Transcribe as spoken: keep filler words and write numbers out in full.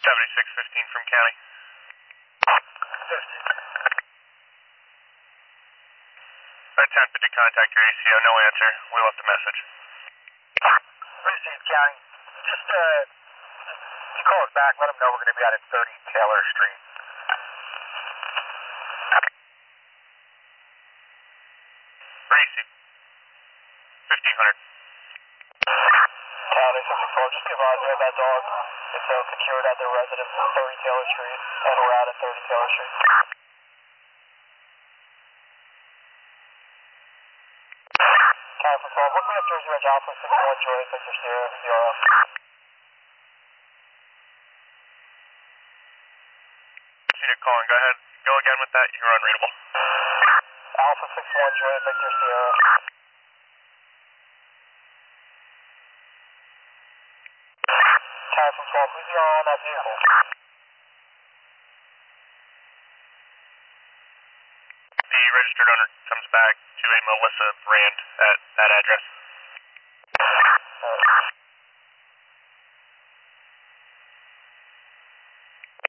seventy-six fifteen from county. Attempted to contact your A C O, no answer. We left a message. Receive county. Just, uh, you call us back, let them know we're going to be out at thirty Taylor Street. Receive. fifteen hundred. County seventy-four, just be advised we have that dog. It's uh, secured at their residence at thirty Taylor Street, and we're out at thirty Taylor Street. County from twelve, looking at Jersey Ridge Alpha six one Joy, Victor Sierra, Z R F. Unit calling, go ahead. Go again with that, you're unreadable. Alpha six one Joy, Victor Sierra. County from twelve, who's your on that vehicle? The registered owner comes back to a Melissa Brand at that address. Uh,